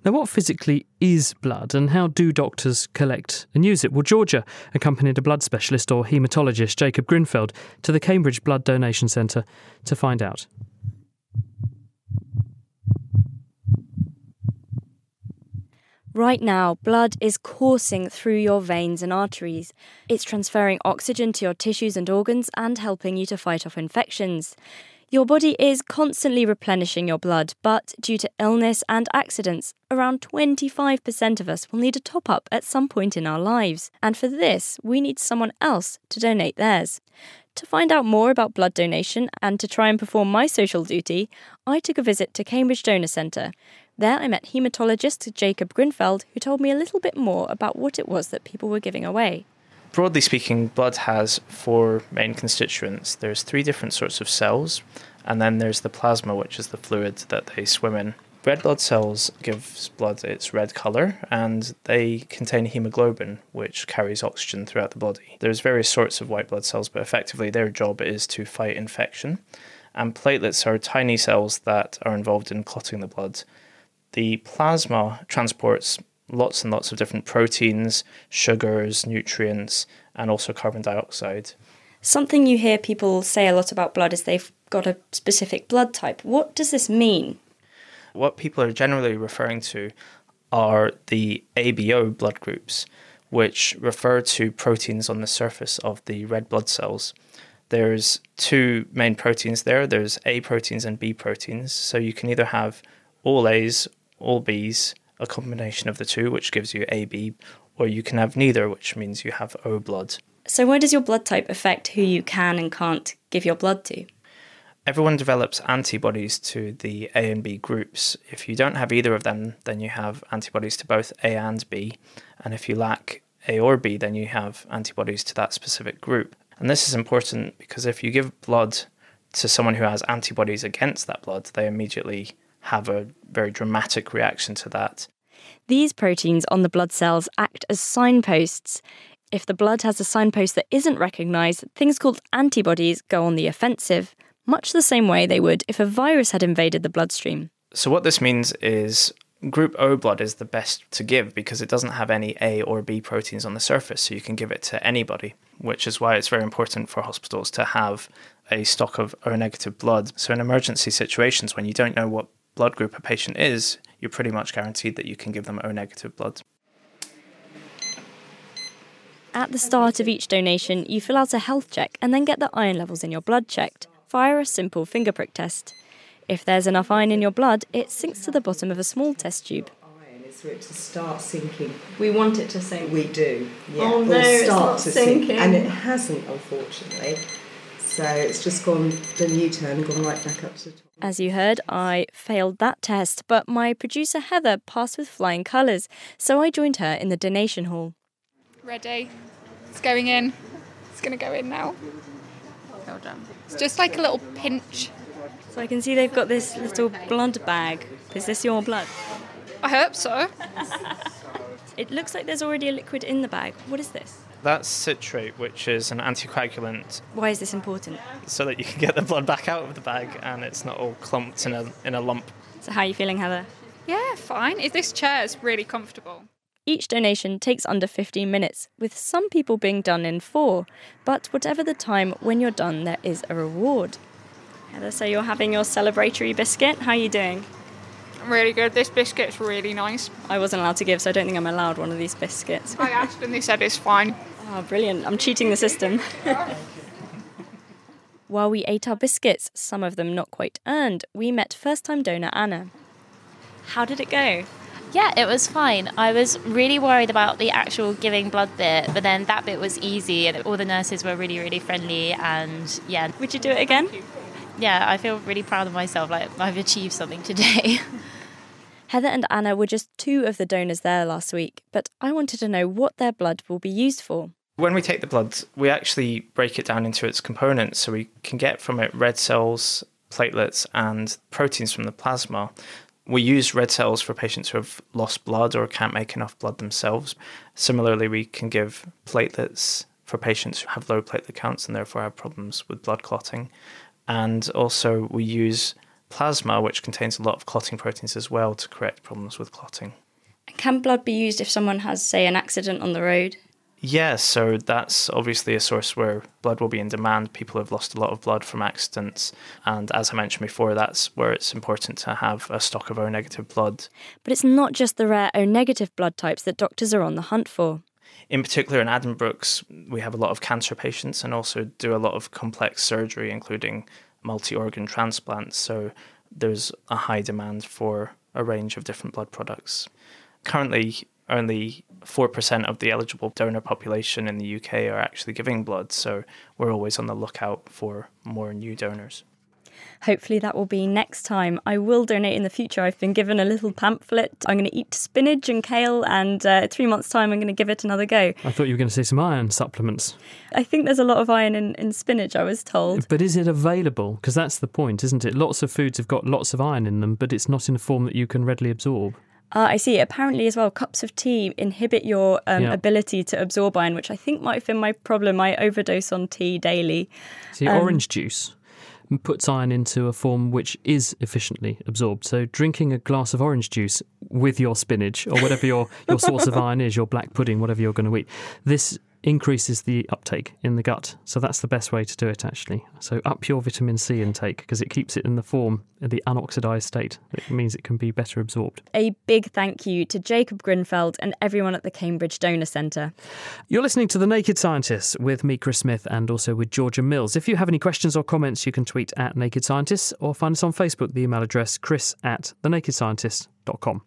Now, what physically is blood and how do doctors collect and use it? Well, Georgia accompanied a blood specialist or haematologist, Jacob Grinfeld, to the Cambridge Blood Donation Centre to find out. Right now, blood is coursing through your veins and arteries. It's transferring oxygen to your tissues and organs and helping you to fight off infections. Your body is constantly replenishing your blood, but due to illness and accidents, around 25% of us will need a top-up at some point in our lives. And for this, we need someone else to donate theirs. To find out more about blood donation and to try and perform my social duty, I took a visit to Cambridge Donor Centre. There I met haematologist Jacob Grinfeld, who told me a little bit more about what it was that people were giving away. Broadly speaking, blood has 4 main constituents. There's 3 different sorts of cells, and then there's the plasma, which is the fluid that they swim in. Red blood cells gives blood its red colour, and they contain hemoglobin, which carries oxygen throughout the body. There's various sorts of white blood cells, but effectively their job is to fight infection. And platelets are tiny cells that are involved in clotting the blood. The plasma transports lots and lots of different proteins, sugars, nutrients, and also carbon dioxide. Something you hear people say a lot about blood is they've got a specific blood type. What does this mean? What people are generally referring to are the ABO blood groups, which refer to proteins on the surface of the red blood cells. There's 2 main proteins there. There's A proteins and B proteins. So you can either have all A's, all B's, a combination of the 2, which gives you AB, or you can have neither, which means you have O blood. So where does your blood type affect who you can and can't give your blood to? Everyone develops antibodies to the A and B groups. If you don't have either of them, then you have antibodies to both A and B. And if you lack A or B, then you have antibodies to that specific group. And this is important because if you give blood to someone who has antibodies against that blood, they immediately have a very dramatic reaction to that. These proteins on the blood cells act as signposts. If the blood has a signpost that isn't recognised, things called antibodies go on the offensive, much the same way they would if a virus had invaded the bloodstream. So what this means is group O blood is the best to give because it doesn't have any A or B proteins on the surface, so you can give it to anybody, which is why it's very important for hospitals to have a stock of O-negative blood. So in emergency situations, when you don't know what blood group a patient is, you're pretty much guaranteed that you can give them O-negative blood. At the start of each donation, you fill out a health check and then get the iron levels in your blood checked via a simple finger prick test. If there's enough iron in your blood, it sinks to the bottom of a small test tube. Iron is for it to start sinking. We want it to sink. We do, yeah. Oh no, it's not to sinking. sink. And it hasn't, unfortunately. So it's just gone the U-turn and gone right back up to the top. As you heard, I failed that test, but my producer Heather passed with flying colours, so I joined her in the donation hall. Ready? It's going in. It's going to go in now. Well done. It's just like a little pinch. So I can see they've got this little blood bag. Is this your blood? I hope so. It looks like there's already a liquid in the bag. What is this? That's citrate, which is an anticoagulant, Why is this important? so that you can get the blood back out of the bag and it's not all clumped in a lump. So how are you feeling, Heather? Yeah, fine. This chair is really comfortable. Each donation takes under 15 minutes, with some people being done in 4. But whatever the time, when you're done, there is a reward. Heather, so you're having your celebratory biscuit. How are you doing? Really good. This biscuit's really nice. I wasn't allowed to give, so I don't think I'm allowed one of these biscuits. I asked and they said it's fine. Oh, brilliant. I'm cheating the system. While we ate our biscuits, some of them not quite earned, we met first-time donor Anna. How did it go? Yeah, it was fine. I was really worried about the actual giving blood bit, but then that bit was easy and all the nurses were really, really friendly and yeah. Would you do it again? Yeah, I feel really proud of myself, like I've achieved something today. Heather and Anna were just 2 of the donors there last week, but I wanted to know what their blood will be used for. When we take the blood, we actually break it down into its components, so we can get from it red cells, platelets, and proteins from the plasma. We use red cells for patients who have lost blood or can't make enough blood themselves. Similarly, we can give platelets for patients who have low platelet counts and therefore have problems with blood clotting. And also we use plasma, which contains a lot of clotting proteins as well to correct problems with clotting. Can blood be used if someone has, say, an accident on the road? Yeah, so that's obviously a source where blood will be in demand. People have lost a lot of blood from accidents. And as I mentioned before, that's where it's important to have a stock of O-negative blood. But it's not just the rare O-negative blood types that doctors are on the hunt for. In particular, in Addenbrooke's, we have a lot of cancer patients and also do a lot of complex surgery, including multi-organ transplants. So there's a high demand for a range of different blood products. Currently, only 4% of the eligible donor population in the UK are actually giving blood, so we're always on the lookout for more new donors. Hopefully that will be next time. I will donate in the future. I've been given a little pamphlet. I'm going to eat spinach and kale, and 3 months' time I'm going to give it another go. I thought you were going to say some iron supplements. I think there's a lot of iron in spinach, I was told. But is it available? Because that's the point, isn't it? Lots of foods have got lots of iron in them, but it's not in a form that you can readily absorb. I see. Apparently as well, cups of tea inhibit your ability to absorb iron, which I think might have been my problem. I overdose on tea daily. See, orange juice puts iron into a form which is efficiently absorbed. So drinking a glass of orange juice with your spinach or whatever your source of iron is, your black pudding, whatever you're going to eat, this increases the uptake in the gut. So that's the best way to do it, actually. So up your vitamin C intake because it keeps it in the form, the unoxidised state. It means it can be better absorbed. A big thank you to Jacob Grinfeld and everyone at the Cambridge Donor Centre. You're listening to The Naked Scientists with me, Chris Smith, and also with Georgia Mills. If you have any questions or comments, you can tweet at Naked Scientists or find us on Facebook, the email address chris@thenakedscientist.com.